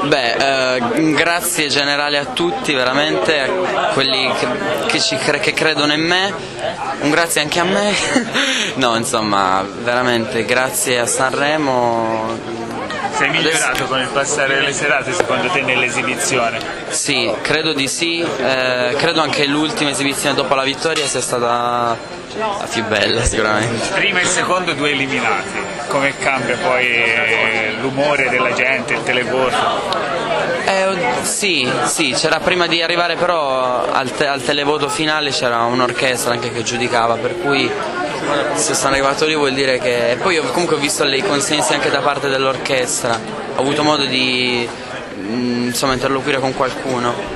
Grazie generale a tutti, veramente, a quelli che credono in me, un grazie anche a me, no insomma, veramente grazie a Sanremo. Sei migliorato con il passare delle serate secondo te nell'esibizione? Sì, credo di sì, credo anche l'ultima esibizione dopo la vittoria sia stata la più bella sicuramente. Prima e secondo, due eliminati, come cambia poi l'umore della gente, il televoto? Sì, c'era prima di arrivare però al televoto finale c'era un'orchestra anche che giudicava, per cui se sono arrivato lì vuol dire che... E poi comunque ho visto i consensi anche da parte dell'orchestra, ho avuto modo di interloquire con qualcuno.